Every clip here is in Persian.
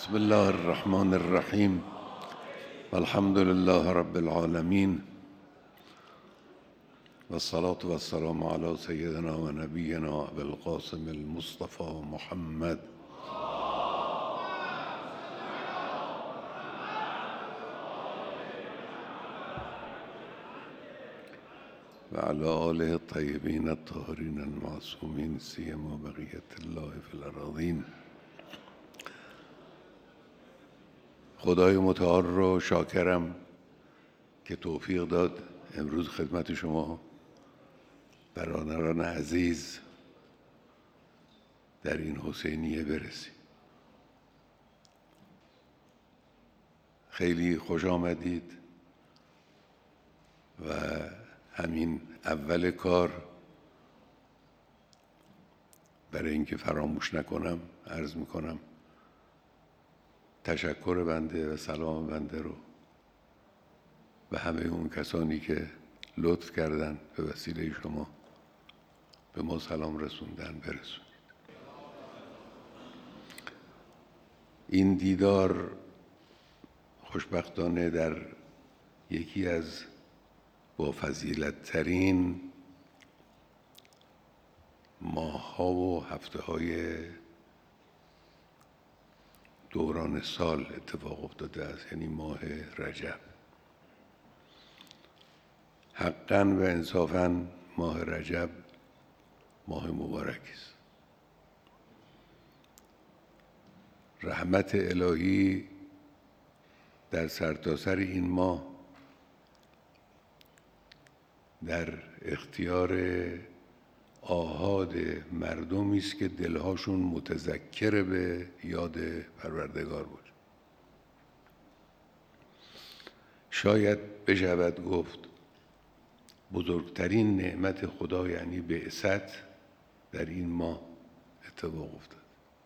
بسم الله الرحمن الرحیم والحمد لله رب العالمین والصلاة والسلام على سیدنا و نبینا ابی القاسم المصطفى محمد و علی آله الطیبین الطاهرین المعصومین سیما بقیة الله فی الأراضین. خدای متعال رو شاکرم که توفیق داد امروز خدمت شما برادران عزیز در این حسینیه برسیم. خیلی خوش آمدید و همین اول کار برای اینکه فراموش نکنم عرض میکنم تشکر بنده و سلام بنده رو به همه اون کسانی که لطف کردن به وسیله شما به ما سلام رسوندن برسونید. این دیدار خوشبختانه در یکی از با فضیلت ترین ماه‌ها و هفته‌های دوران سال اتفاق افتاده است، یعنی ماه رجب. حقاً و انصافاً ماه رجب ماه مبارکی است. رحمت الهی در سرتاسر این ماه در اختیار آحاد مردمی است که دلهاشون متذکر به یاد پروردگار بود. شاید بشود گفت بزرگترین نعمت خدا یعنی بعثت در این ماه اتفاق افتاد.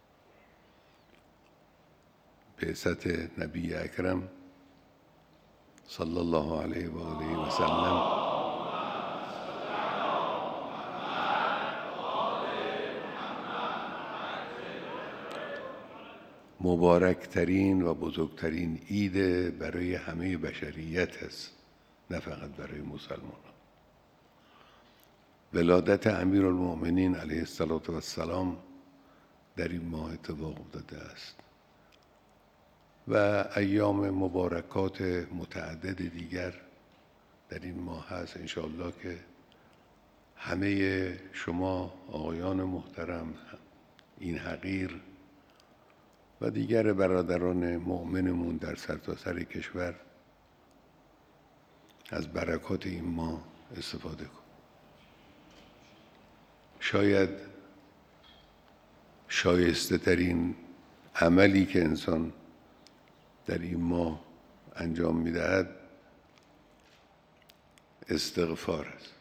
بعثت نبی اکرم صلی الله علیه و آله و سلم مبارکترین و بزرگترین عید برای همه بشریت است، نه فقط برای مسلمانان. ولادت امیرالمؤمنین علیه السلام در این ماه اتفاق افتاده است و ایام مبارکات متعدد دیگر در این ماه هست. انشاءالله که همه شما آقایان محترم، این حقیر و دیگر برادران مؤمنمون در سرتاسر کشور از برکات این ماه استفاده کن. شاید شایسته ترین عملی که انسان در این ماه انجام می‌دهد استغفار است.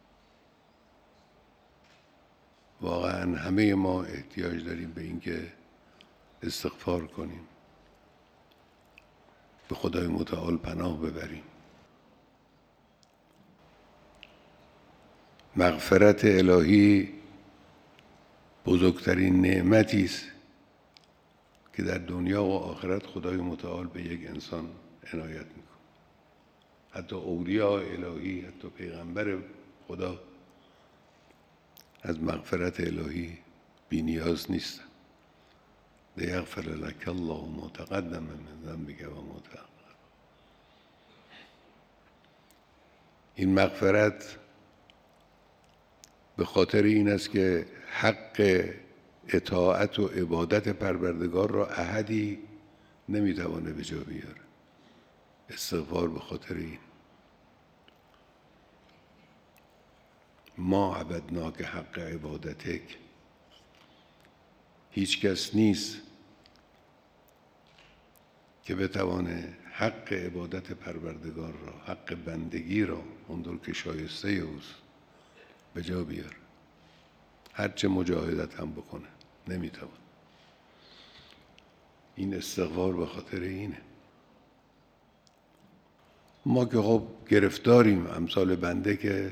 واقعا همه ما احتیاج داریم به اینکه استغفار کنیم، به خدای متعال پناه ببریم. مغفرت الهی بزرگترین نعمتی است که در دنیا و آخرت خدای متعال به یک انسان عنایت میکنه. حتی اولیاء الهی، حتی پیغمبر خدا از مغفرت الهی بی‌نیاز نیستن. لیغفر لك الله ما تقدم من ذنبك و ما تأخر. این مغفرت به خاطر این است که حق اطاعت و عبادت پروردگار را احدی نمیتوانه به جا بیاره. استغفار به خاطر این. ما عبدناک حق عبادتک. هیچ کس نیست که بتوانه حق عبادت پروردگار را، حق بندگی را اونطور که شایسته اوست به جا بیاره. هرچه مجاهدت هم بکنه نمیتوان. این استغفار به خاطر اینه. ما که خب گرفتاریم، امثال بنده که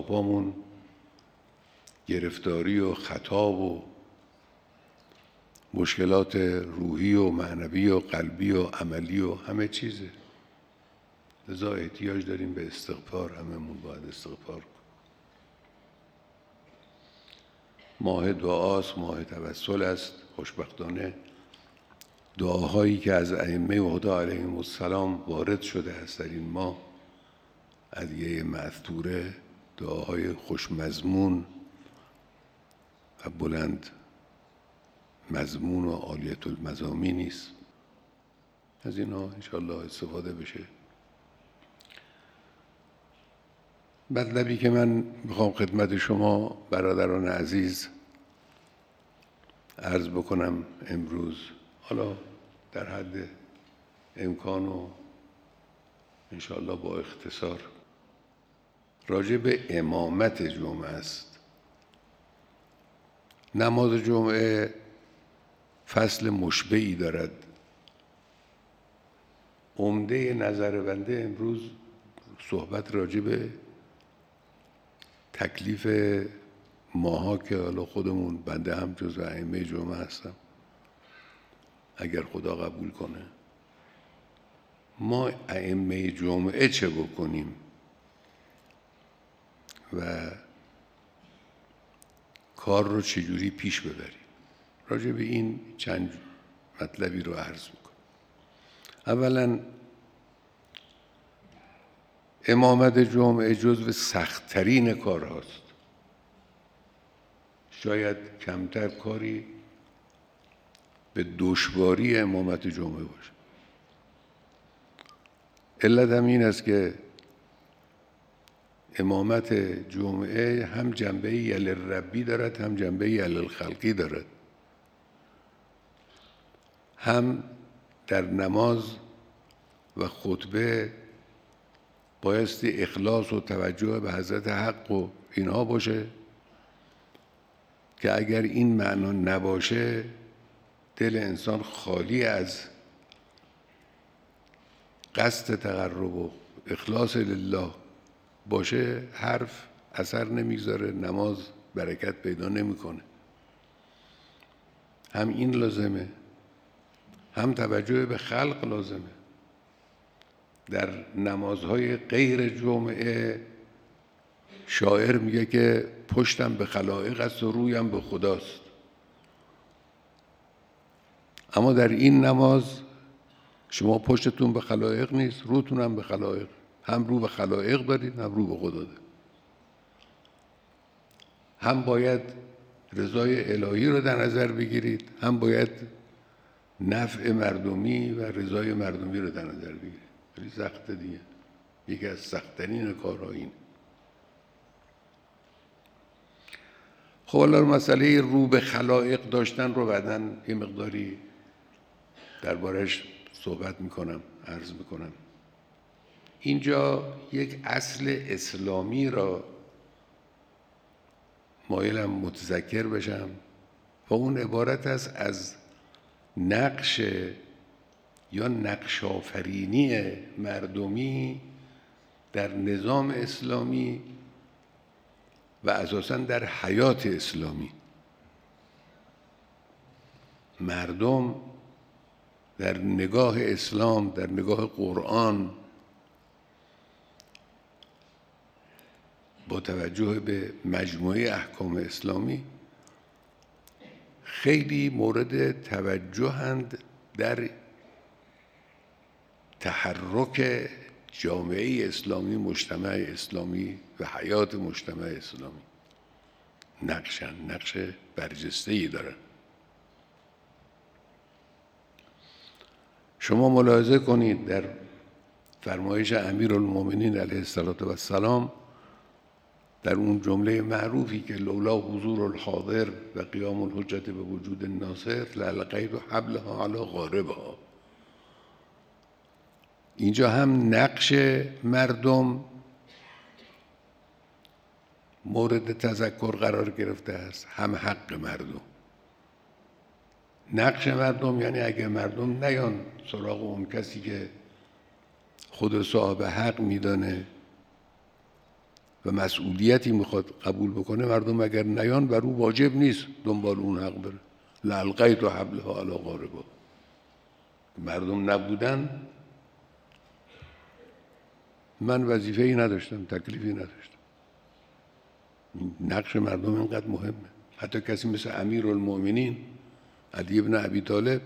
سرتاپامون گرفتاری و خطا و مشکلات روحی و معنوی و قلبی و عملی و همه چیزه. لذا احتیاج داریم به استغفار، هممون باید استغفار کنیم. ماه دعاست، ماه توسل است. خوشبختانه دعاهایی که از ائمه هدا علیهم السلام وارد شده است در این ماه، ادعیه مأثوره، دعاهای خوشمضمون و بلند مضمون و عالیة المضامینی است. از اینها انشاءالله استفاده بشه. مطلبی که من میخوام خدمت شما برادران عزیز عرض بکنم امروز، حالا در حد امکان و انشاءالله با اختصار، راجع به امامت جمعه است. نماز جمعه فصل مشبعی دارد. عمده نظر بنده امروز صحبت راجع به تکلیف ماها که حالا خودمون، بنده هم جزو ائمه جمعه هستم، اگر خدا قبول کنه، ما ائمه جمعه چه بکنیم و کار رو چجوری پیش ببریم. راجع به این چند مطلبی رو عرض میکنم. اولا امامت جمعه جزو سخت‌ترین کارهاست. شاید کمتر کاری به دشواری امامت جمعه باشه. علت هم این است که امامت جمعه هم جنبه یل ربی دارد، هم جنبه یل الخلقی دارد. هم در نماز و خطبه بایستی اخلاص و توجه به حضرت حق و اینها باشه که اگر این معنا نباشه، دل انسان خالی از قصد تقرب و اخلاص لله باشه، حرف اثر نمیگذاره، نماز برکت پیدا نمیکنه. هم این لازمه، هم توجه به خلق لازمه. در نمازهای غیر جمعه شاعر میگه که پشتم به خلائق است و رویم به خداست. اما در این نماز شما پشتتون به خلائق نیست، روتون هم به خلائق. هم رو به خلائق دارید، هم رو به خدا دارید. هم باید رضای الهی رو در نظر بگیرید، هم باید نفع مردمی و رضای مردمی رو در نظر بگیرید. خیلی سخته دیگه. یکی از سخت‌ترین کارها این. خب حالا مسئله رو به خلائق داشتن رو بعداً یه مقداری دربارش صحبت میکنم، عرض میکنم. اینجا یک اصل اسلامی را مایلم متذکر بشم و اون عبارت است از نقش یا نقش آفرینی مردمی در نظام اسلامی و اساساً در حیات اسلامی. مردم در نگاه اسلام، در نگاه قرآن، با توجه به مجموعه احکام اسلامی خیلی مورد توجهند در تحرک جامعه اسلامی، مجتمع اسلامی و حیات مجتمع اسلامی. نقش برجسته‌ای دارن. شما ملاحظه کنید در فرمایش امیرالمومنین علیه السلام در اون جمله معروفی که لولا حضور الحاضر و قیام الحجت به وجود الناصر لالقیت حبلها علی غاربها. اینجا هم نقش مردم مورد تذکر قرار گرفته است، هم حق مردم. نقش مردم یعنی اگر مردم نیان سراغ اون کسی که خود صاحب حق میدانه و مسئولیتی میخواد قبول بکنه، مردم اگر نیان بر او واجب نیست دنبال اون حق بره. لالقیت حبلها علی غاربها. مردم نبودن من وظیفه‌ای نداشتم، تکلیفی نداشتم. نقش مردم اینقدر مهمه. حتی کسی مثل امیرالمؤمنین علی بن ابی طالب،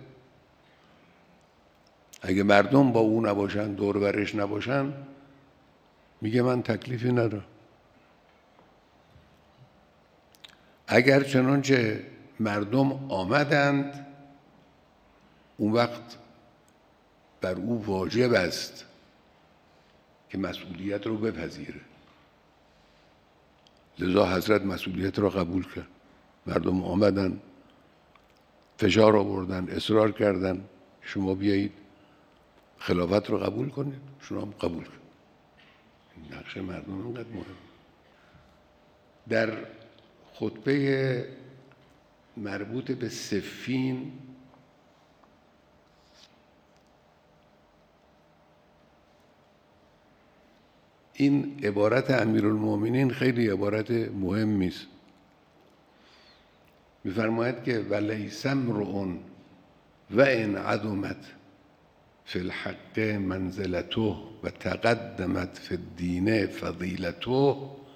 اگه مردم با او نباشن، دور و برش نباشن، میگه من تکلیفی ندارم. اگر چنانچه مردم آمدند، اون وقت بر او واجب است که مسئولیت رو بپذیره. لذا حضرت مسئولیت رو قبول کرد. مردم آمدن، فشار آوردن، اصرار کردن شما بیایید خلافت رو قبول کنید، شما هم قبول کنید. نقش مردم اینقدر مهم. در خطبه مربوط به صفین این عبارت امیرالمؤمنین خیلی عبارت مهمی است. می‌فرماید که ولیس امرؤ و ان عظمت فی الحق منزلته و تقدمت فی الدین فضیلته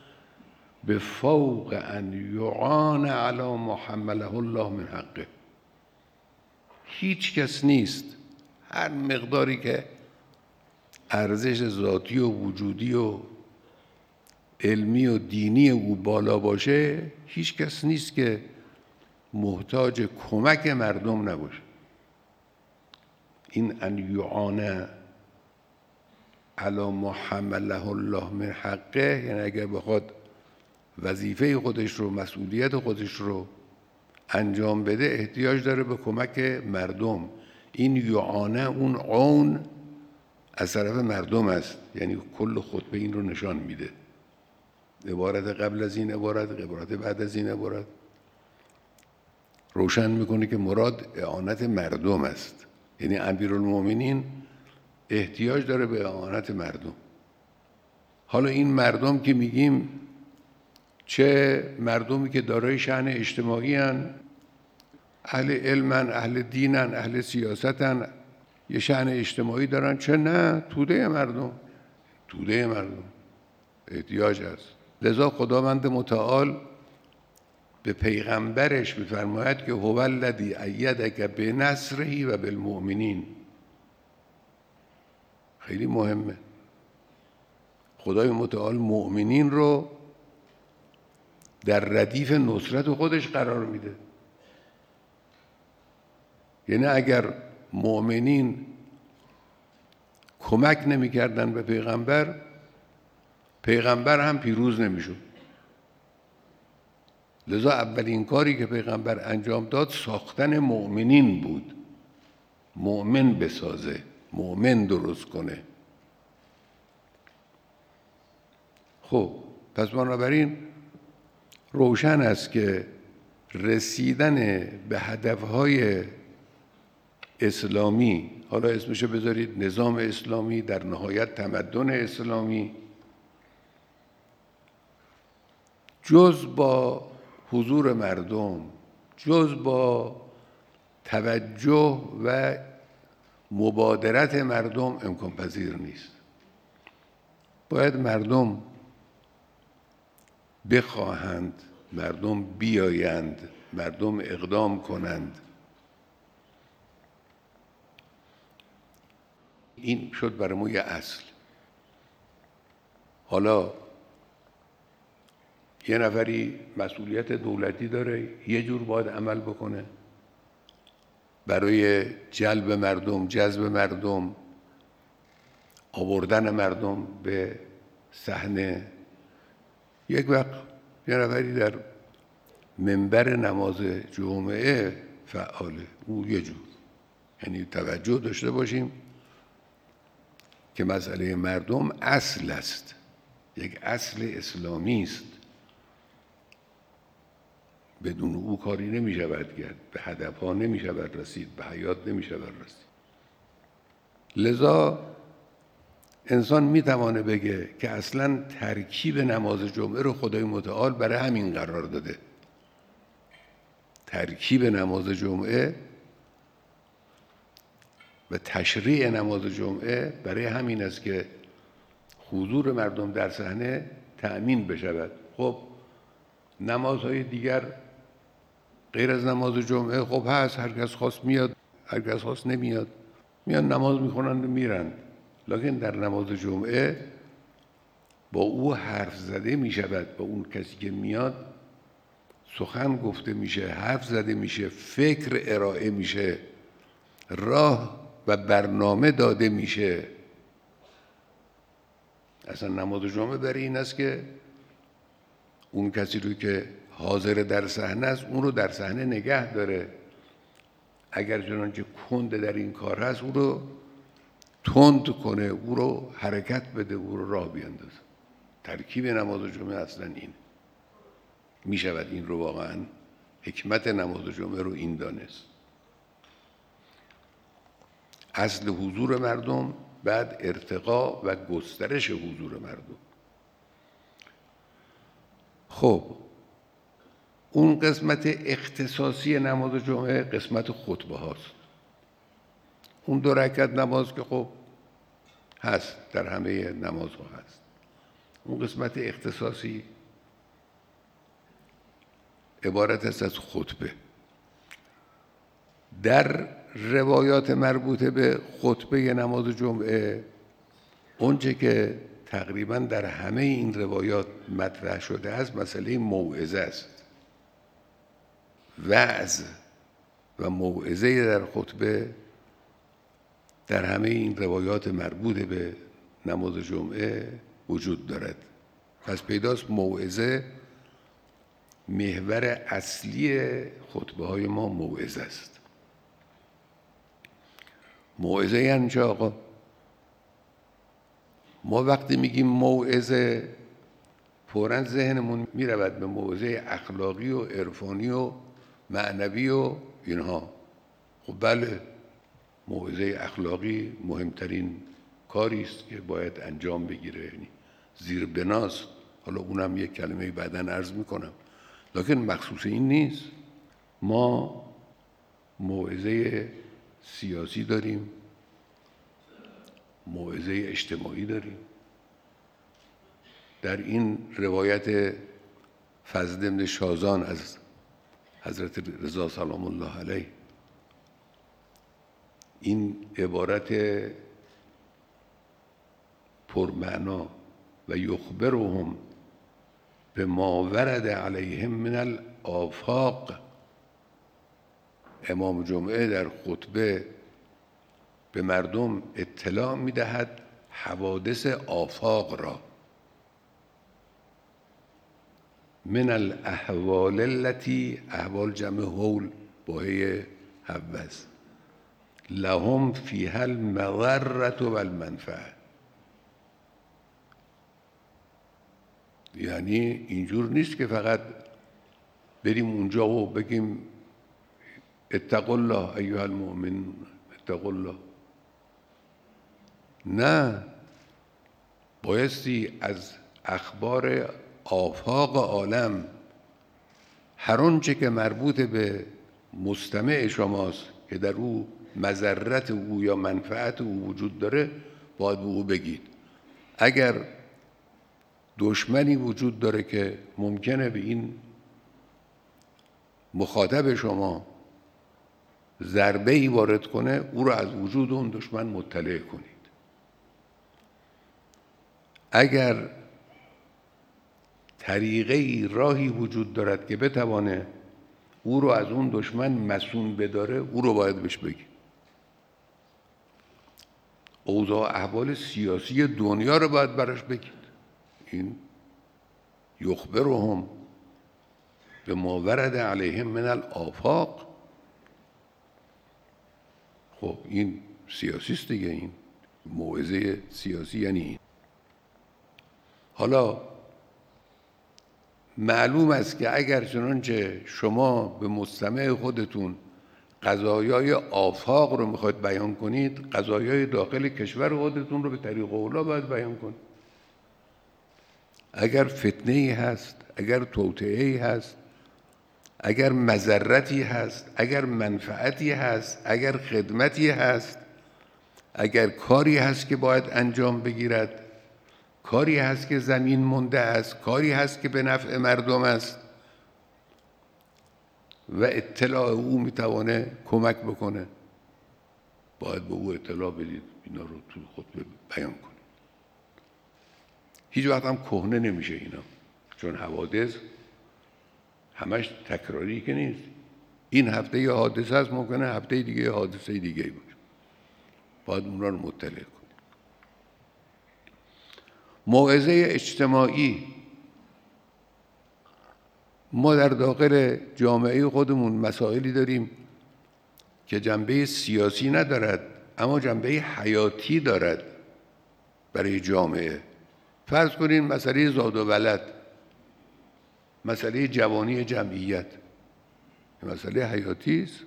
بفوق ان یعان علی ما حمله الله من حقه. هیچ کس نیست هر مقداری که ارزش ذاتی و وجودی و علمی و دینی او بالا باشه، هیچ کس نیست که محتاج کمک مردم نباشه. این ان یعان علی ما حمله الله من حقه، یعنی اگر بخواد وظیفه خودش رو، مسئولیت خودش رو انجام بده، احتیاج داره به کمک مردم. این یعانه، اون عون از طرف مردم است. یعنی کل خطبه این رو نشان میده. عبارت قبل از این عبارت بعد از این عبارت روشن میکنه که مراد اعانت مردم است. یعنی امیرالمؤمنین احتیاج داره به اعانت مردم. حالا این مردم که میگیم، چه مردمی که دارای شأن اجتماعی هن، اهل علمن، اهل دینن، اهل سیاستن، یه شأن اجتماعی دارن، چه نه توده مردم احتیاج است. لذا خداوند متعال به پیغمبرش می‌فرماید که هو الذی ایدک بنصره و بالمؤمنین. خیلی مهمه. خدای متعال مؤمنین رو در ردیف نصرت خودش قرار میده. یعنی اگر مؤمنین کمک نمی‌کردن به پیغمبر هم پیروز نمی‌شد. لذا اولین کاری که پیغمبر انجام داد ساختن مؤمنین بود. مؤمن بسازه، مؤمن درست کنه. خب پس بنابراین روشن است که رسیدن به هدفهای اسلامی، حالا اسمشو بذارید نظام اسلامی، در نهایت تمدن اسلامی، جز با حضور مردم، جز با توجه و مبادرت مردم امکان پذیر نیست. باید مردم بخواهند، مردم بیایند، مردم اقدام کنند. این شد برای ما یه اصل. حالا یه نفری مسئولیت دولتی داره، یه جور باید عمل بکنه برای جلب مردم، جذب مردم، آوردن مردم به صحنه. یک وقت یه نفری در منبر نماز جمعه فعاله، او یه جور. یعنی توجه داشته باشیم که مسئله مردم اصل است، یک اصل اسلامی است. بدون او کاری نمی شود کرد، به هدفها نمی شود رسید، به حیات نمی شود رسید. لذا انسان می تواند بگه که اصلا ترکیب نماز جمعه رو خدای متعال برای همین قرار داده. ترکیب نماز جمعه و تشریع نماز جمعه برای همین است که حضور مردم در صحنه تأمین بشود. خب نمازهای دیگر غیر از نماز جمعه خب هست، هر کس خواست میاد، هر کس خواست نمیاد، میان نماز میخونند و میرند. لکن در نماز جمعه با او حرف زده میشود، با اون کسی که میاد سخن گفته میشه، حرف زده میشه، فکر ارائه میشه، راه و برنامه داده میشه. اصلا نماز جمعه برای این است که اون کسی رو که حاضر در صحنه است اون رو در صحنه نگه داره. اگر چنانچه کند در این کار هست او رو تند کنه، او رو حرکت بده، او رو راه بیندازه. ترکیب نماز جمعه اصلا این می شود. این رو واقعا حکمت نماز جمعه رو این دانست. اصل حضور مردم، بعد ارتقا و گسترش حضور مردم. خب اون قسمت اختصاصی نماز جمعه قسمت خطبه هاست. اون 2 رکعت نماز که خب هست، در همه نماز ها هست. اون قسمت اختصاصی عبارت است از خطبه. در روایات مربوطه به خطبه نماز جمعه اونچه که تقریبا در همه این روایات مطرح شده است مسئله موعظه است. وعظ و موعظه در خطبه در همه این روایات مربوط به نماز جمعه وجود دارد. پس پیداست موعظه محور اصلی خطبه های ما موعظه است. موعظه یعنی چه آقا؟ ما وقتی میگیم موعظه فوراً ذهنمون میرود به موعظه اخلاقی و عرفانی و معنوی و اینها. خب بله، موعظه اخلاقی مهمترین کاری است که باید انجام بگیره، یعنی زیر بناست. حالا اونم یک کلمه بعداً عرض میکنم، لکن مخصوص این نیست. ما موعظه سیاسی داریم، موعظه اجتماعی داریم. در این روایت فضل بن شازان از حضرت رضا سلام الله علیه این عبارت پرمعنا و یخبرهم بما ورد علیهم من الآفاق، امام جمعه در خطبه به مردم اطلاع می‌دهد حوادث آفاق را، من الاحوال التي، احوال جمع حول باهی حوز، لهم فیها المضرة و المنفعه. یعنی اینجور نیست که فقط بریم اونجا و بگیم اتقوا الله ایها المؤمنون اتقوا الله. نه، بایستی از اخبار آفاق عالم هر آنچه که مربوط به مستمع شماست که در او مضرت او یا منفعت او وجود داره باید به او بگید. اگر دشمنی وجود داره که ممکنه به این مخاطب شما ضربه‌ای وارد کنه، او را از وجود اون دشمن مطلع کنید. اگر طریقه‌ای، راهی وجود دارد که بتوانه او رو از اون دشمن مصون بداره، او رو باید بهش بگید. اوضاع احوال سیاسی دنیا رو باید براش بگید. این یخبرهم بما ورد علیهم من الآفاق. خب این سیاسی است دیگه، این موعظه سیاسی یعنی این. حالا معلوم است که اگر چنانچه شما به مستمع خودتون قضایای آفاق رو میخواید بیان کنید، قضایای داخل کشور خودتون رو به طریق اولا باید بیان کنید. اگر فتنه‌ای هست، اگر توطئه‌ای هست، اگر مضرتی هست، اگر منفعتی هست، اگر خدمتی هست، اگر کاری هست که باید انجام بگیرد، کاری هست که زمین مونده است، کاری هست که به نفع مردم است و اطلاع او میتوانه کمک بکنه، باید به او اطلاع بدید، اینا رو تو خطبه بیان کنید. هیچ وقت هم کهنه نمیشه اینا، چون حوادث همش تکراری که نیست. این هفته یه حادثه هست، ممکنه هفته دیگه یه حادثه دیگه باشه، باید اونا رو مطلع کنید. موعظه اجتماعی، ما در داخل جامعه خودمون مسائلی داریم که جنبه سیاسی ندارد اما جنبه حیاتی دارد برای جامعه. فرض کنین مسئله زاد و ولد، مسئله جوانی جمعیت، مسئله حیاتی است.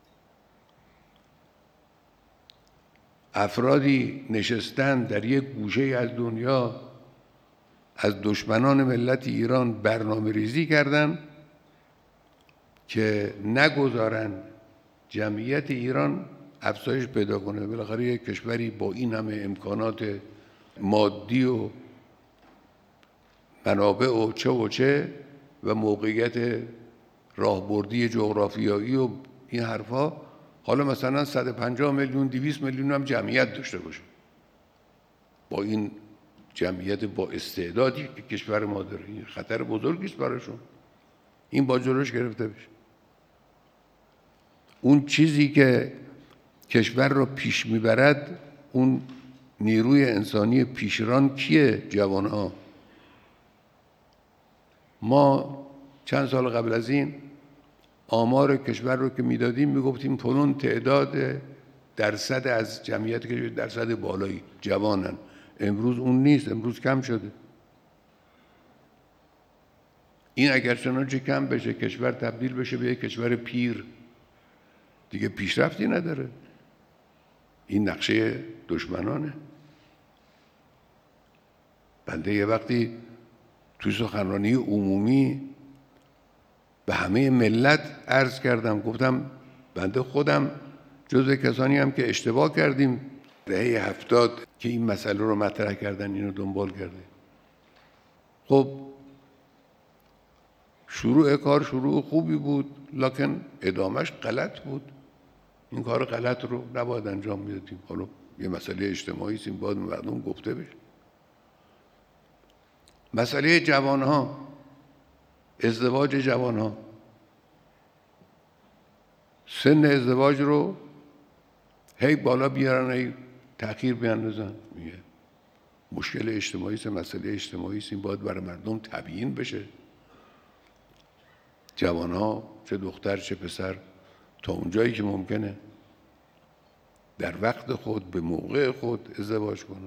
افرادی نشستن در یک گوشه از دنیا از دشمنان ملت ایران برنامه ریزی کردن که نگذارن جمعیت ایران افزایش پیدا کنه. بالاخره یک کشوری با این همه امکانات مادی و منابع و چه و موقعیت راهبردی جغرافیایی و این حرفا، حالا مثلا 150 میلیون 200 میلیون هم جمعیت داشته باشه، با این جمعیت با استعدادی که کشور ما داره، این خطر بزرگی است براشون. این با جلوش گرفته بشه. اون چیزی که کشور رو پیش میبرد، اون نیروی انسانی پیشران کیه؟ جوانها. ما چند سال قبل از این آمار کشور رو که میدادیم میگفتیم فلان تعداد درصد از جمعیت کشور، درصد بالایی جوانن. امروز اون نیست، امروز کم شده. این اگر چنانچه کم بشه، کشور تبدیل بشه به یک کشور پیر، دیگه پیشرفتی نداره. این نقشه دشمنانه. بنده یه وقتی توی سخنرانی عمومی به همه ملت عرض کردم، گفتم بنده خودم جزو کسانی هم که اشتباه کردیم دهه 70 که این مسئله رو مطرح کردن، اینو دنبال کرده. خب شروع کار شروع خوبی بود، لکن ادامهش غلط بود. این کار غلط رو نباید انجام میدادیم. حالا یه مسئله اجتماعی است، این باید مردم گفته بشه. مسئله جوانها، ازدواج جوانها، سن ازدواج رو هی بالا بیارن، هی تأخیر بیاندازن. میگه مشکل اجتماعی است، مسئله اجتماعی است، این باید برای مردم تبیین بشه. جوانها چه دختر چه پسر تا اونجایی که ممکنه در وقت خود به موقع خود ازدواج کنن.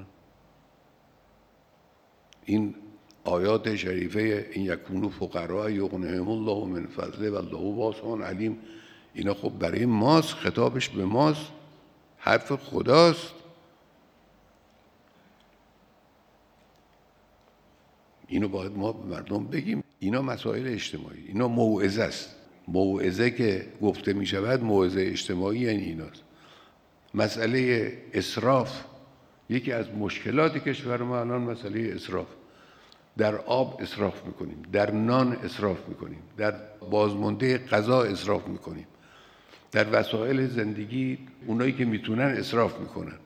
این آیات شریفه این یکونو فقراء یغنیهم الله من فضله والله واسع علیم، اینا خب برای ماست، خطابش به ماست، حرف خداست. اینو باید ما به مردم بگیم. اینا مسائل اجتماعی، اینا موعظه است. موعظه که گفته می شود موعظه اجتماعی یعنی ایناست. مسئله اسراف، یکی از مشکلات کشور ما الان مسئله اسراف. در آب اسراف میکنیم، در نان اسراف میکنیم، در بازمانده غذا اسراف میکنیم، در وسایل زندگی اونایی که میتونن اسراف میکنن.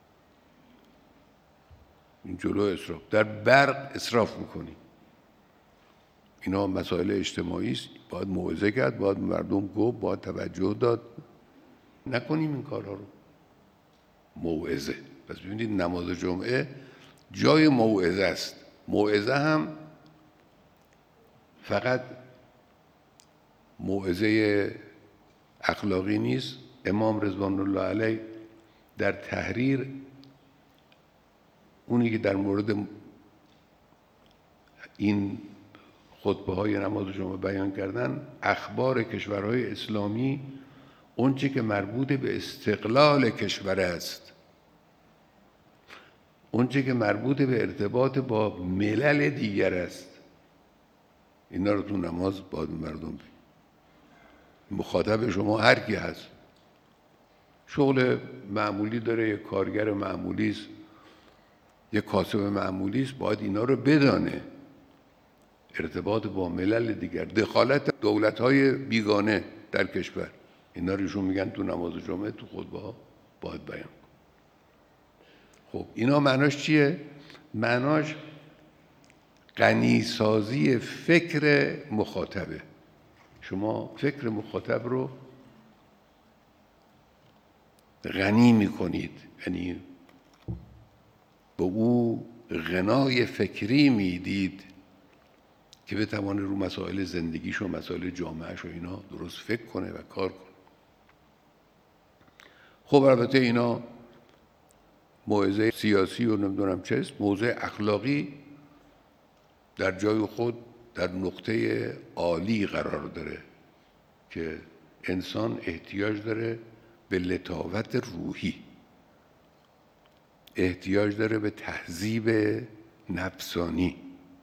این جلو اسراف. در برق اسراف میکنیم. اینا مسائل اجتماعی است، باید موعظه کرد، باید مردم گفت، باید توجه داد. نکنیم این کارها رو. موعظه. پس ببینید نماز جمعه جای موعظه است. موعظه هم فقط موعظه اخلاقی نیست. امام رضوان الله علیه در تحریر، اونی که در مورد این خطبه های نماز جمعه بیان کردن، اخبار کشورهای اسلامی، اون چه که مربوط به استقلال کشور است، اون چه که مربوط به ارتباط با ملل دیگر است، اینا رو تو نماز باید مردم بگیم. مخاطب شما هر کی هست، شغل معمولی داره، یک کارگر معمولی است، یک کاسب معمولی است، باید اینا رو بدانه. ارتباط با ملل دیگر، دخالت دولت‌های بیگانه در کشور، اینا رو ایشون میگن تو نماز جمعه، تو خطبه ها باید بیان. خب اینا معناش چیه؟ معناش غنیسازی فکر مخاطبه. شما فکر مخاطب رو غنی میکنید، یعنی به او غنای فکری میدید که بتوانه رو مسائل زندگیش و مسائل جامعهش و اینا درست فکر کنه و کار کنه. خب البته اینا موعظه سیاسی و نمیدونم چه، موضوع اخلاقی در جای خود در نقطه عالی قرار داره که انسان احتیاج داره به لطافت روحی، احتیاج داره به تهذیب نفسانی.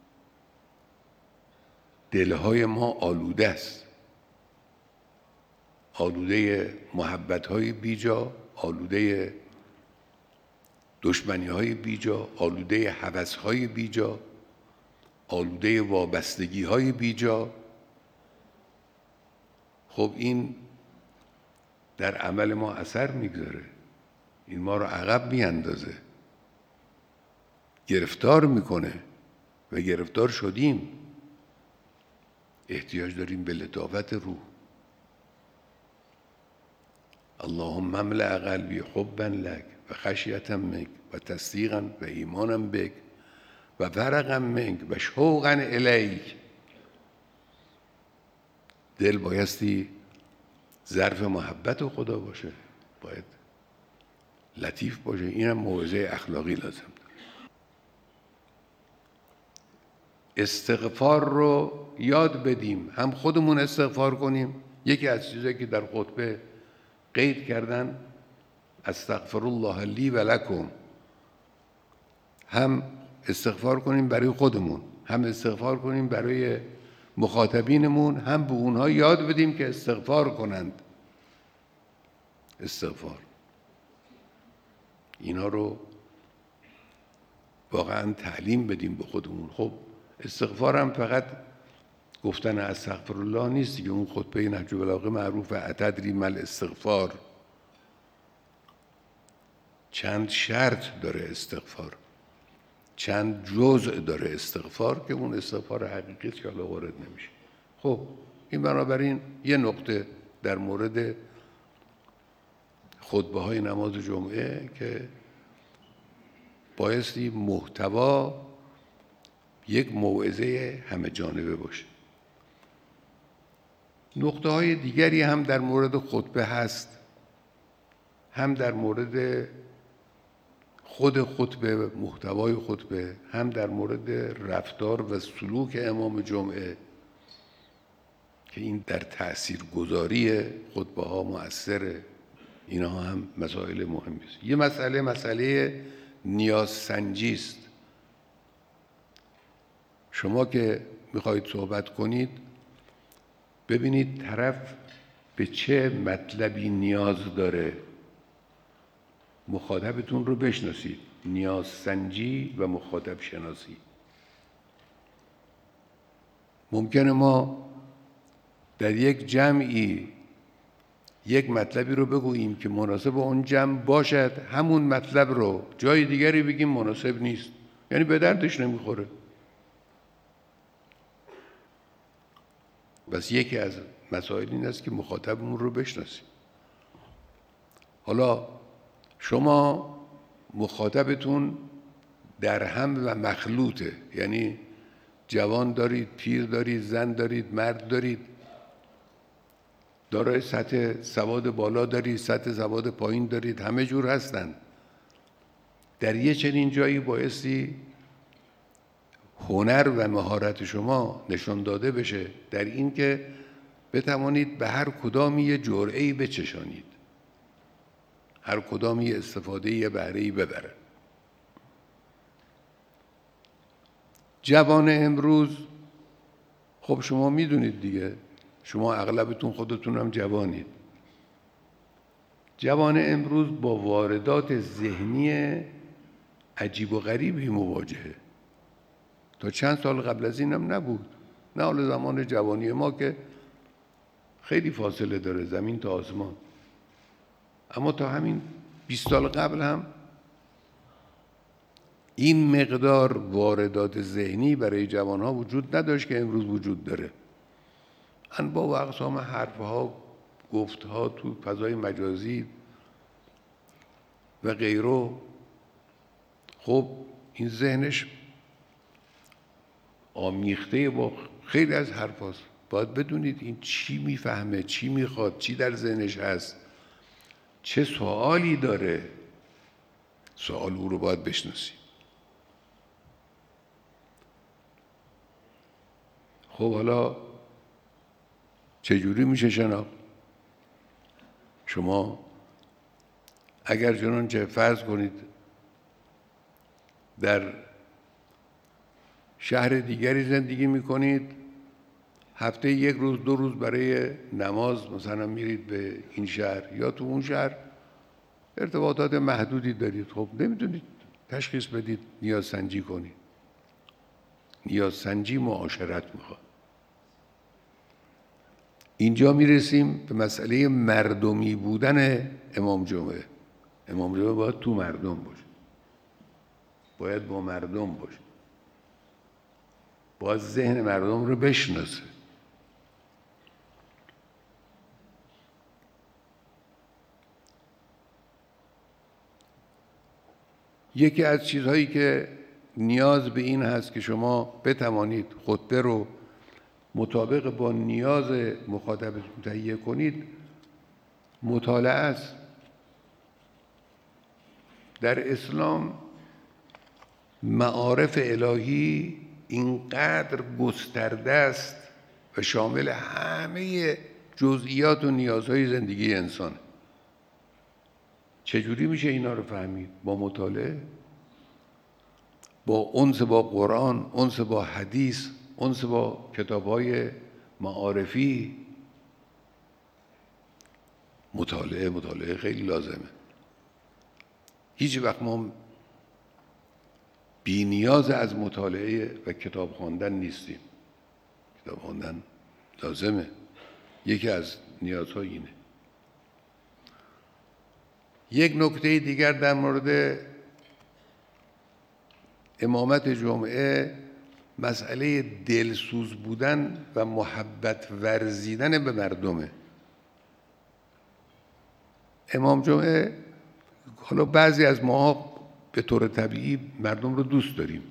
دلهای ما آلوده است، آلوده محبت‌های بیجا، آلوده دشمنی‌های بیجا، آلوده هوس‌های بیجا، آلوده وابستگی‌های بیجا. خب این در عمل ما اثر میگذاره، این ما رو عقب میاندازه، گرفتار میکنه و گرفتار شدیم. احتیاج داریم به لطافت روح. اللهم املأ قلبی حبا لک و خشیة منک و تصدیقا و ایمانا بک و ورقا منک و شوقا الیک. دل بایستی ظرف محبت خدا باشه، باید لطیف باشه. اینم موعظه اخلاقی لازم داره. استغفار رو یاد بدیم، هم خودمون استغفار کنیم. یکی از چیزایی که در خطبه قید کردن استغفر الله لی و لکم، هم استغفار کنیم برای خودمون، هم استغفار کنیم برای مخاطبینمون، هم به اونها یاد بدیم که استغفار کنند. استغفار اینا رو واقعا تعلیم بدیم به خودمون. خب استغفار هم فقط گفتن استغفرالله نیست دیگه. اون خطبه نهج البلاغه معروف اتدری ما الاستغفار، چند شرط داره استغفار، چند جزء داره استغفار که اون استغفار حقیقی است که حالا وارد نمیشه. خب این بنابراین یه نقطه در مورد خطبه های نماز جمعه که بایستی محتوا یک موعظه همه جانبه باشه. نقطه های دیگری هم در مورد خطبه هست، هم در مورد خود خطبه، محتوای خطبه، هم در مورد رفتار و سلوک امام جمعه که این در تاثیرگذاری خطبه ها مؤثره. اینها هم مسائل مهمی است. یه مسئله نیازسنجی است. شما که میخواید صحبت کنید ببینید طرف به چه مطلبی نیاز داره، مخاطبتون رو بشناسید. نیازسنجی و مخاطب شناسی. ممکنه ما در یک جمعی یک مطلبی رو بگوییم که مناسب اون جمع باشد، همون مطلب رو جای دیگری بگیم مناسب نیست، یعنی به دردش نمیخوره. بس یکی از مسائل این است که مخاطبمون رو بشناسیم. حالا شما مخاطبتون درهم و مخلوطه، یعنی جوان دارید، پیر دارید، زن دارید، مرد دارید، دارای سطح سواد بالا دارید، سطح سواد پایین دارید، همه جور هستند. در یه چنین جایی بایستی هنر و مهارت شما نشان داده بشه در این که بتوانید به هر کدامی یه جرعه‌ای بچشانید، هر کدامی استفاده یه بهره‌ای ببره. جوان امروز خب شما میدونید دیگه، شما اغلبتون خودتون هم جوانید. جوان امروز با واردات ذهنی عجیب و غریبی مواجهه. تا چند سال قبل از این هم نبود. نه حال زمان جوانی ما که خیلی فاصله داره زمین تا آسمان، اما تا همین 20 سال قبل هم این مقدار واردات ذهنی برای جوانها وجود نداشت که امروز وجود داره. انواع و اقسام حرفها، گفتها تو فضای مجازی و غیره. خب این ذهنش آمیخته با خیلی از حرفاست. باید بدونید این چی میفهمه، چی میخواد، چی در ذهنش هست، چه سوالی داره. سوال او رو باید بشناسیم. خب حالا چجوری میشه شناخت؟ شما اگر چنانچه فرض کنید در شهر دیگری زندگی میکنید، هفته یک روز 2 روز برای نماز مثلا میرید به این شهر یا تو اون شهر، ارتباطات محدودی دارید، خب نمیتونید تشخیص بدید، نیاز سنجی کنید. نیاز سنجی معاشرت میخواد. اینجا میرسیم به مسئله مردمی بودن امام جمعه. امام جمعه باید تو مردم باشه، باید با مردم باشه، باید ذهن مردم رو بشناسه. یکی از چیزهایی که نیاز به این هست که شما بتوانید خطبه رو مطابق با نیاز مخاطبتون تهیه کنید، مطالعه است. در اسلام معارف الهی اینقدر گسترده است و شامل همه جزئیات و نیازهای زندگی انسان. چجوری میشه اینا رو فهمید؟ با مطالعه، با انس با قرآن، انس با حدیث، انس با کتاب‌های معارفی. مطالعه خیلی لازمه. هیچ وقت ما بی نیاز از مطالعه و کتاب خواندن نیستیم. کتاب خواندن لازمه. یکی از نیازها اینه. یک نکته دیگر در مورد امامت جمعه، مسئله دلسوز بودن و محبت ورزیدن به مردمه. امام جمعه، حالا بعضی از ما به طور طبیعی مردم رو دوست داریم،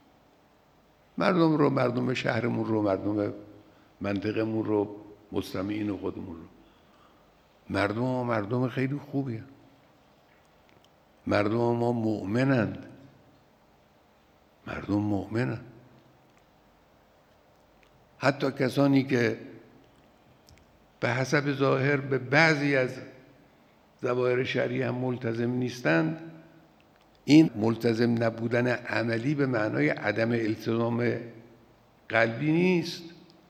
مردم شهرمون رو، مردم منطقمون رو، مستمعین خودمون رو. مردم خیلی خوبی، مردم ما مؤمنند. حتی کسانی که به حسب ظاهر به بعضی از ظواهر شرعی هم ملتزم نیستند، این ملتزم نبودن عملی به معنای عدم التزام قلبی نیست.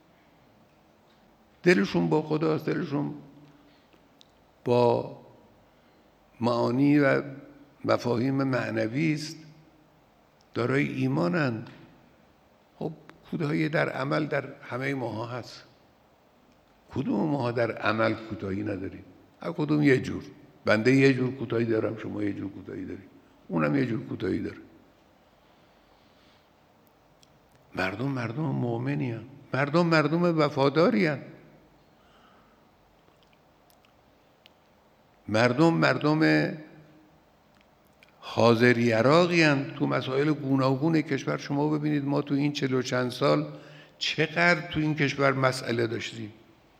دلشون با خداست، دلشون با معانی و مفاهیم معنوی است، دارای ایمانند. خب کوتاهی در عمل در همه ماها هست. کدوم ماها در عمل کوتاهی نداریم؟ هر کدوم یه جور. بنده یه جور کوتاهی دارم، شما یه جور کوتاهی دارید، اونم یه جور کوتاهی داره. مردم مؤمنی هستند. مردم وفاداری هستند. مردم حاضری عراقی هستند تو مسائل گوناگون کشور. شما ببینید ما تو این 40 و چند سال چقدر تو این کشور مسئله داشتیم،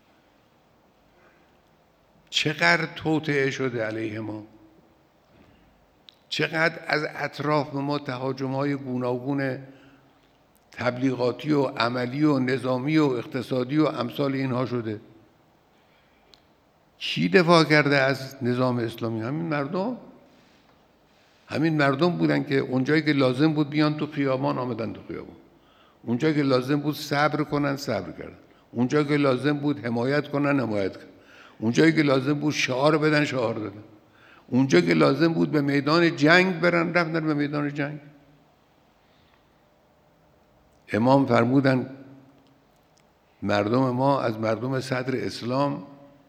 چقدر توطئه شده علیه ما، چقدر از اطراف ما تهاجم‌های گوناگون تبلیغاتی و عملی و نظامی و اقتصادی و امثال اینها شده. کی دفاع کرده از نظام اسلامی؟ همین مردم بودن که اونجایی که لازم بود بیان تو خیابان آمدن تو خیابان، اونجایی که لازم بود صبر کنن صبر کردن، اونجا که لازم بود حمایت کنن حمایت کنن، اونجایی که لازم بود شعار بدن شعار دادن، اونجا که لازم بود به میدان جنگ برن رفتن به میدان جنگ. امام فرمودن مردم ما از مردم صدر اسلام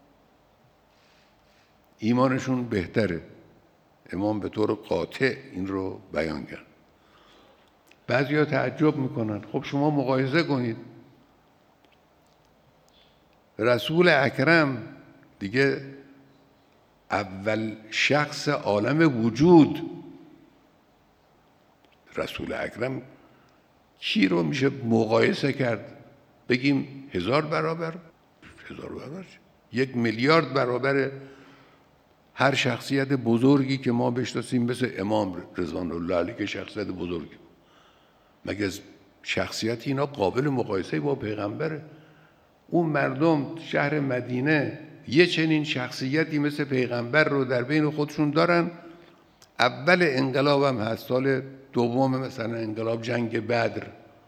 ایمانشون بهتره. امام به طور قاطع این رو بیان کرد. بعضیا تعجب میکنن. خب شما مقایسه کنید، رسول اکرم دیگه اول شخص عالم وجود، رسول اکرم کی رو میشه مقایسه کرد؟ بگیم 1000 برابر؟ 1000 برابر؟ 1 میلیارد برابر هر شخصیت بزرگی که ما بشناسیم، مثل امام رضوان الله علیه که شخصیت بزرگی. مگه شخصیت اینا قابل مقایسه با پیغمبره؟ اون مردم شهر مدینه یه چنین شخصیتی مثل پیغمبر رو در بین خودشون دارن. اول انقلاب هم هست، سال دوم مثلا انقلاب جنگ بدر،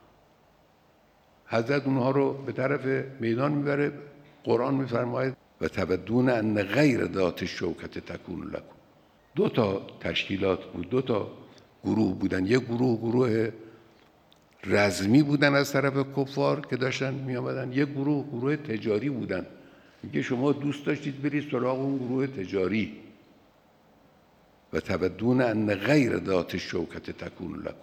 حضرت اونها رو به طرف میدان میبره. قرآن میفرماید و تودون ان غیر ذات الشوکة تکون لکم. 2 تا تشکیلات بود، 2 تا گروه بودن. یک گروه رزمی بودن از طرف کفار که داشتن می آمدن، یک گروه تجاری بودن. میگه شما دوست داشتید برید سراغ اون گروه تجاری. و تودون ان غیر ذات الشوکة تکون لکم.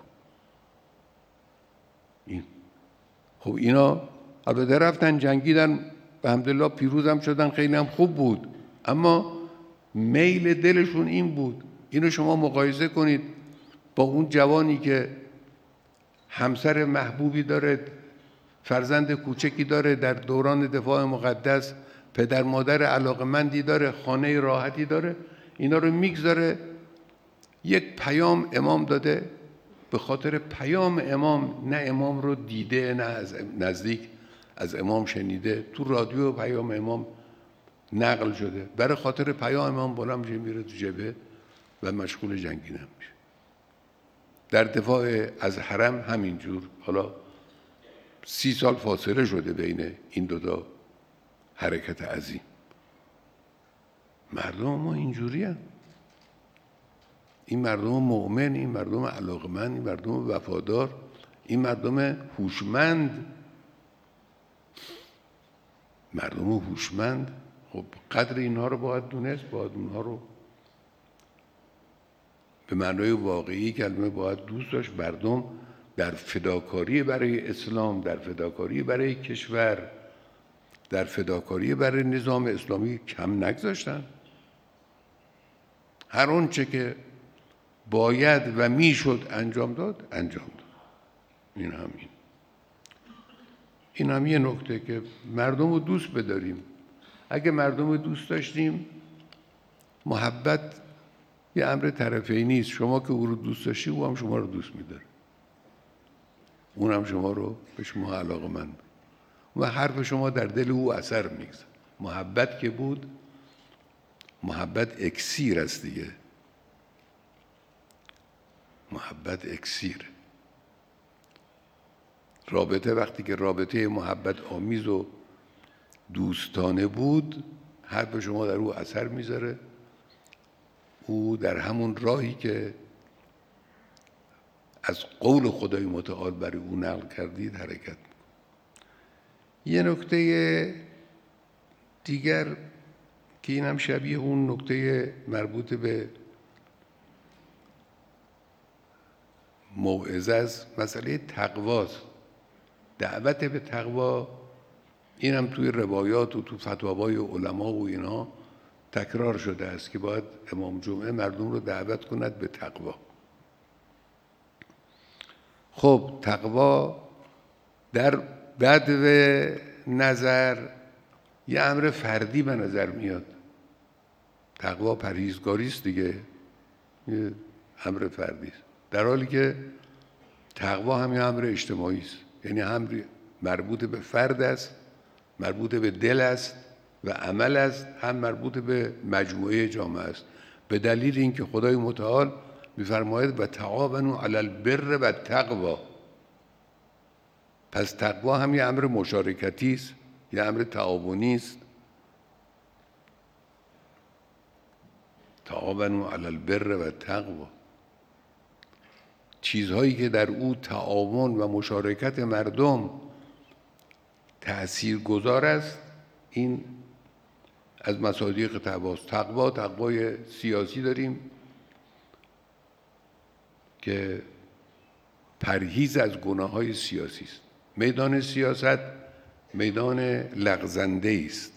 این خب اینا البته رفتن جنگیدن، الحمدلله پیروز هم شدن، خیلی هم خوب بود، اما میل دلشون این بود. اینو شما مقایسه کنید با اون جوانی که همسر محبوبی داره، فرزند کوچکی داره، در دوران دفاع مقدس پدر مادر علاقمندی داره، خانه راحتی داره، اینا رو میگذاره. یک پیام امام داده، به خاطر پیام امام، نه امام رو دیده نه از نزدیک از امام شنیده، تو رادیو پیام امام نقل شده، برای خاطر پیام امام بلند میشه میره تو جبهه و مشغول جنگیدن میشه. در دفاع از حرم همینجور. حالا 30 سال فاصله شده بین این 2 تا حرکت عظیم. مردم ما اینجوری هستند. این مردم مؤمن، این مردم علاقمند، این مردم وفادار، این مردم هوشمند. مردم هوشمند، خب قدر اینها رو باید دونست، باید اونها رو به معنای واقعی کلمه باید دوست داشت. مردم در فداکاری برای اسلام، در فداکاری برای کشور، در فداکاری برای نظام اسلامی کم نگذاشتن. هر آنچه که باید و میشد انجام داد انجام داد. این هم یه نکته که مردم رو دوست بداریم. اگه مردم رو دوست داشتیم، محبت یه امر طرفی نیست. شما که او رو دوست داشتی، او هم شما رو دوست میداره، اون هم شما رو به شما علاقه‌مند و حرف شما در دل او اثر میگذاره. محبت که بود، محبت اکسیر است دیگه. محبت اکسیر. رابطه وقتی که رابطه محبت آمیز و دوستانه بود، حرف شما در او اثر میذاره. او در همون راهی که از قول خدای متعال برای او نقل کردید حرکت میکنه. یه نکته دیگر که این هم شبیه اون نکته مربوط به موعظه است، مسئله تقواست. دعوت به تقوا، این هم توی روایات و تو فتاوای علما و اینا تکرار شده است که باید امام جمعه مردم رو دعوت کند به تقوا. خب تقوا در بدو نظر یه امر فردی به نظر میاد. تقوا پرهیزگاری است دیگه، یه امر فردی است، در حالی که تقوا هم یه امر اجتماعی است. یعنی هم مربوط به فرد است، مربوط به دل است و عمل است، هم مربوط به مجموعه جامعه است. به دلیل اینکه خدای متعال می‌فرماید و تعاونوا علی البر و التقوا. پس تقوا هم یه امر مشارکتی است یه امر تعاونی است. تعاونوا علی البر و تقوا. چیزهایی که در او تعاون و مشارکت مردم تأثیرگذار است، این از مصادیق تقواست. تقوای سیاسی داریم که پرهیز از گناه‌های سیاسی است. میدان سیاست میدان لغزنده است.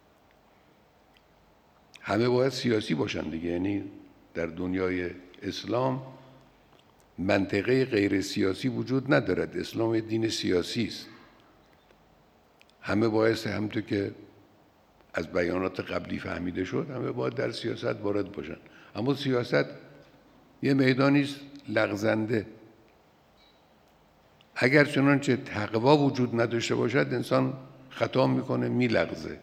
همه باید سیاسی باشن دیگه. یعنی در دنیای اسلام منطقه غیر سیاسی وجود ندارد. اسلام دین سیاسی است. همه باید، همونطور که از بیانات قبلی فهمیده شد، همه باید در سیاست وارد باشن. اما سیاست یه میدانی است لغزنده. اگر چنانچه تقوا وجود نداشته باشد، انسان خطا میکنه، میلغزه.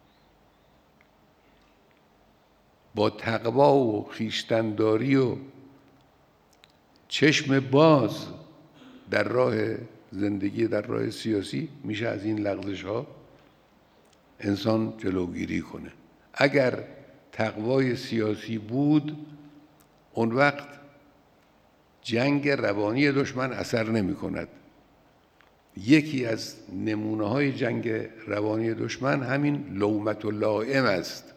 با تقوا و خویشتن‌داری و چشم باز در راه زندگی، در راه سیاسی، میشه از این لغزش ها انسان جلوگیری کنه. اگر تقوای سیاسی بود، اون وقت جنگ روانی دشمن اثر نمی کند. یکی از نمونه های جنگ روانی دشمن همین لومة اللائم است.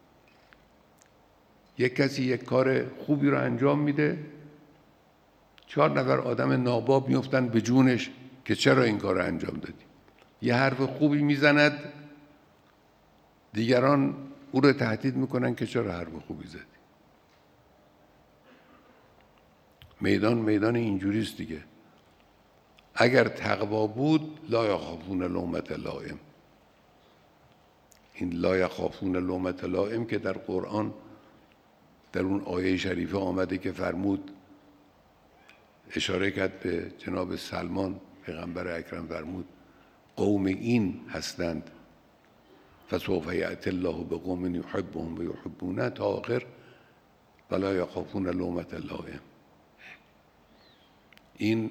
یک کسی یک کار خوبی رو انجام میده، 4 نفر آدم ناباب میفتن به جونش که چرا این کار رو انجام دادی. یه حرف خوبی میزند، دیگران او رو تهدید میکنن که چرا حرف خوبی زدی. میدان اینجوریست دیگه. اگر تقوا بود لا یخافون لومة لائم. این لا یخافون لومة لائم که در قرآن در اون آیه شریفه آمده که فرمود، اشاره کرد به جناب سلمان، پیغمبر اکرم فرمود قوم این هستند، فسوف یأتی الله بقوم یحبهم و یحبونه، تا آخر ولا یخافون لومة لائم. این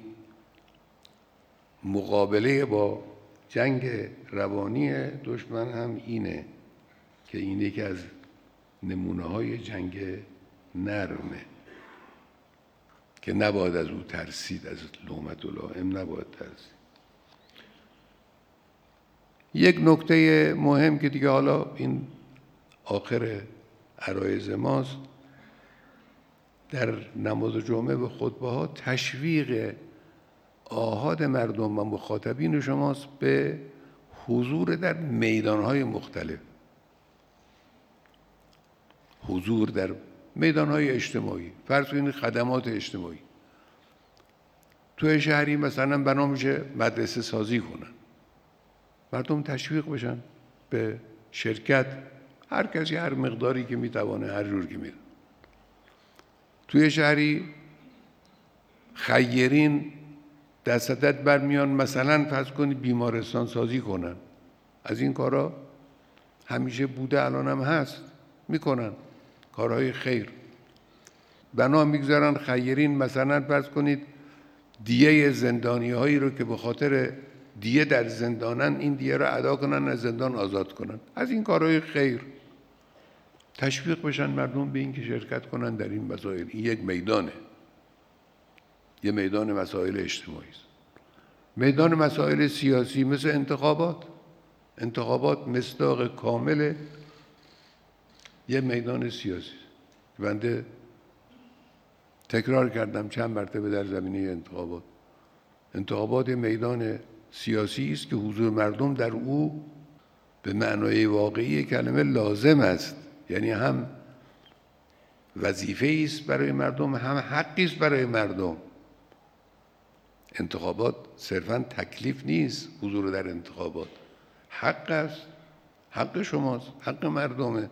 مقابله با جنگ روانی دشمن هم اینه که این یکی از نمونه های جنگ نرمه که نباید از او ترسید، از لومة لائم نباید ترسید. یک نکته مهم که دیگه حالا این آخر عرایض ماست، در نماز جمعه به خطبه ها تشویق آحاد مردم و مخاطبین شماست به حضور در میدانهای مختلف. حضور در میدانهای اجتماعی، فرض کنید خدمات اجتماعی. توی شهری مثلا بنا میشه مدرسه سازی کنن، مردم تشویق بشن به شرکت، هر کسی هر مقداری که میتوانه، هر جور که میره. توی شهری خیرین دستت برمیان، مثلا فرض کنید بیمارستان سازی کنن. از این کارا همیشه بوده، الان هم هست، میکنن کارهای خیر. بنا میگذارن خیرین مثلا فرض کنید دیه زندانی هایی رو که به خاطر دیه در زندانن، این دیه رو ادا کنن، از زندان آزاد کنن. از این کارهای خیر تشویق بشن مردم به این که شرکت کنن در این مسائل. این یک میدانه، یه میدان مسائل اجتماعی است. میدان مسائل سیاسی مثل انتخابات مصداق کامل یه میدان سیاسی. بنده تکرار کردم چند مرتبه در زمینه انتخابات میدان سیاسی است که حضور مردم در او به معنای واقعی کلمه لازم است. یعنی هم وظیفه است برای مردم، هم حقی است برای مردم. انتخابات صرفاً تکلیف نیست. حضور در انتخابات حق است، حق شماست، حق مردمه.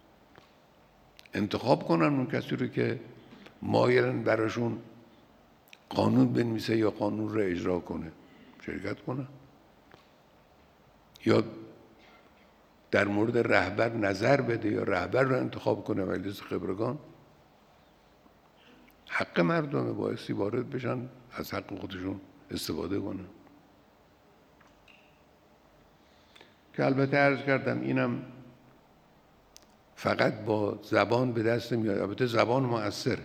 انتخاب کنن اون کسی رو که مایلن براشون قانون بنویسه یا قانون رو اجرا کنه، شرکت کنن. یا در مورد رهبر نظر بده یا رهبر رو انتخاب کنه مجلس خبرگان. حق مردمه، بایستی وارد بشن، از حق خودشون استفاده کنن. که البته عرض کردم اینم فقط با زبان به دست میاد. البته زبان مؤثره،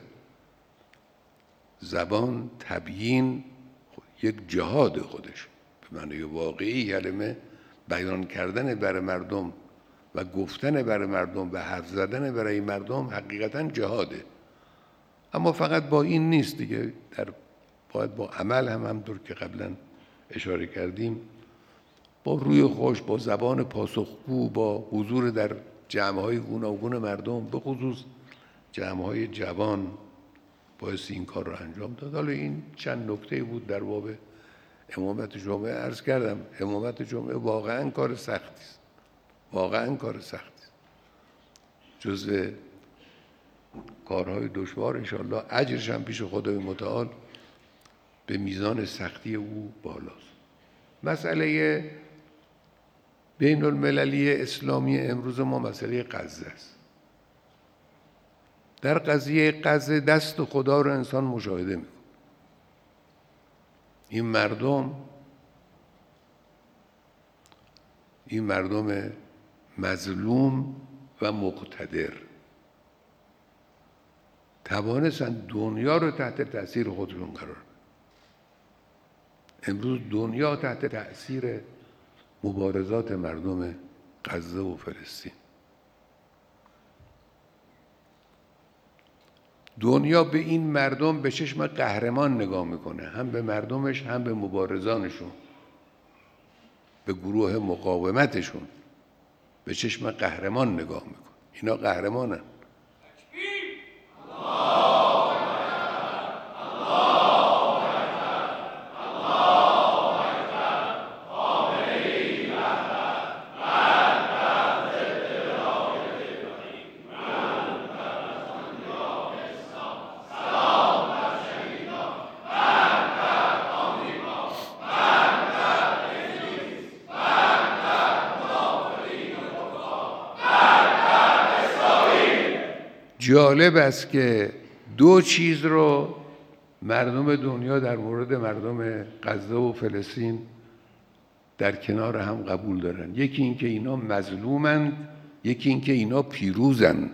زبان تبیین یک جهاد خودش به معنی واقعی کلمه، بیان کردن برای مردم و گفتن برای مردم و حرف زدن برای مردم حقیقتا جهاده. اما فقط با این نیست دیگه، باید با عمل هم همطور که قبلا اشاره کردیم، با روی خوش، با زبان پاسخگو، با حضور در جمع‌های گوناگون مردم، به خصوص جمع‌های جوان، باعث این کار رو انجام داد. حالا این چند نکته بود در باب امامت جمعه. عرض کردم امامت جمعه واقعا کار سختی است، واقعا کار سختی است، جزء کارهای دشوار. انشاءالله اجرش هم پیش خدای متعال به میزان سختی او بالاست. مسئله بین المللی اسلامی امروز ما مسئله غزه است. در قضیه غزه دست خدا رو انسان مشاهده میکنه. این مردم مظلوم و مقتدر توانستن دنیا رو تحت تأثیر خودشون قرار بدن. امروز دنیا تحت تأثیر مبارزات مردم غزه و فلسطین. دنیا به این مردم به چشم قهرمان نگاه میکنه، هم به مردمش هم به مبارزانشون، به گروه مقاومتشون به چشم قهرمان نگاه میکنه. اینا قهرمانن. جالب است که دو چیز رو مردم دنیا در مورد مردم غزه و فلسطین در کنار هم قبول دارن. یکی این که اینا مظلومند، یکی این که اینا پیروزن.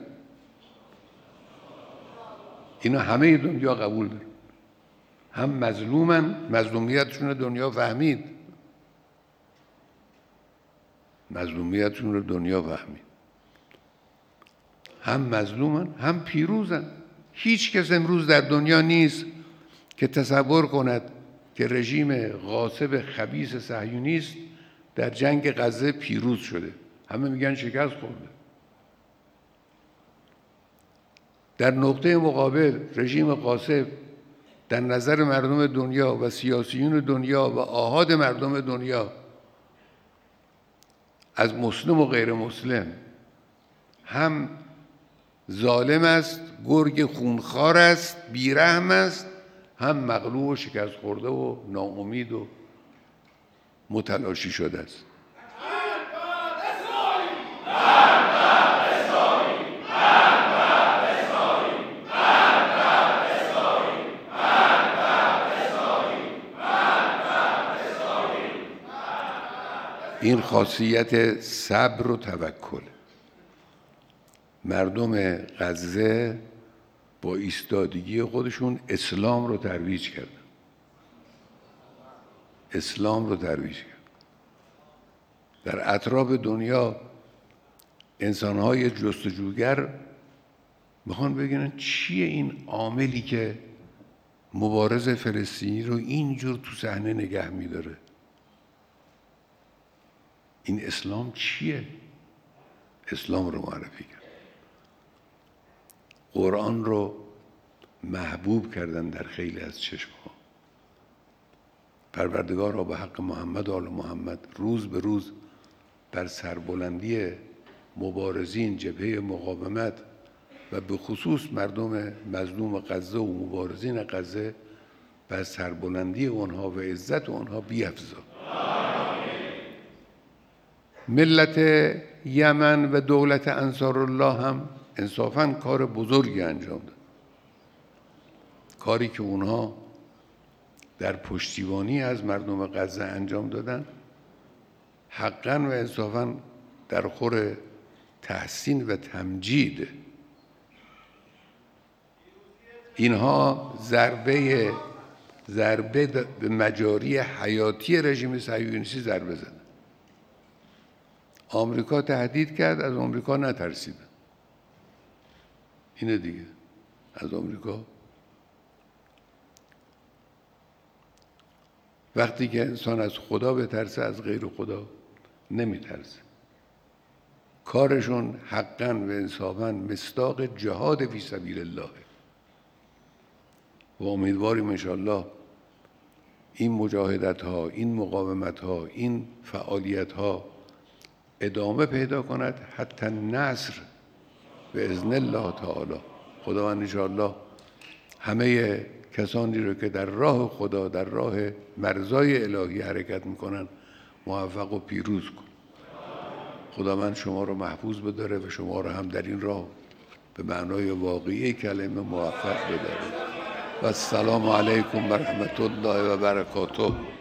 اینا همه دنیا قبول دارن. هم مظلومن، مظلومیتشون دنیا فهمید، مظلومیتشون رو دنیا فهمید. هم مظلومن هم پیروزن. هیچ کس امروز در دنیا نیست که تصور کند که رژیم غاصب خبیث صهیونیست در جنگ غزه پیروز شده. همه میگن شکست خورده. در نقطه مقابل رژیم غاصب در نظر مردم دنیا و سیاسیون دنیا و آحاد مردم دنیا، از مسلم و غیر مسلم، هم ظالم است، گرگ خونخوار است، بیرحم است، هم مغلوب و شکست خورده و ناامید و متلاشی شده است. این خاصیت صبر و توکل. مردم غزه با ایستادگی خودشون اسلام رو ترویج کردن. اسلام رو ترویج کردن. در اطراف دنیا انسان‌های جستجوگر میخوان بگن چیه این عاملی که مبارز فلسطینی رو اینجور تو صحنه نگه میداره؟ این اسلام چیه؟ اسلام رو معرفی کرد. قرآن رو محبوب کردن در خیلی از چشم‌ها. پروردگار را به حق محمد و آل محمد روز به روز بر سربلندی مبارزین جبهه مقاومت و به خصوص مردم مظلوم غزه و مبارزین غزه بر سربلندی اونها و عزت اونها بیفزا. ملت یمن و دولت انصارالله هم انصافاً کار بزرگی انجام داد. کاری که اونها در پشتیبانی از مردم غزه انجام دادن حقاً و انصافاً در خور تحسین و تمجید. اینها ضربه به مجاری حیاتی رژیم صهیونیستی ضربه زدن. آمریکا تهدید کرد، از آمریکا نترسیدن. اینه دیگه، از آمریکا. وقتی که انسان از خدا بترسه از غیر خدا نمیترسه. کارشون حقاً و انصافاً مصداق جهاد فی سبیل الله و امیدواریم انشاءالله این مجاهدت ها، این مقاومت ها، این فعالیت ها ادامه پیدا کند حتی نصر به اذن الله تعالی. خداوند انشاءالله همه کسانی رو که در راه خدا، در راه مرضای الهی حرکت میکنن موفق و پیروز کن. خداوند شما رو محفوظ بداره و شما رو هم در این راه به معنای واقعی کلمه موفق بداره. و السلام علیکم و رحمت الله و برکاته.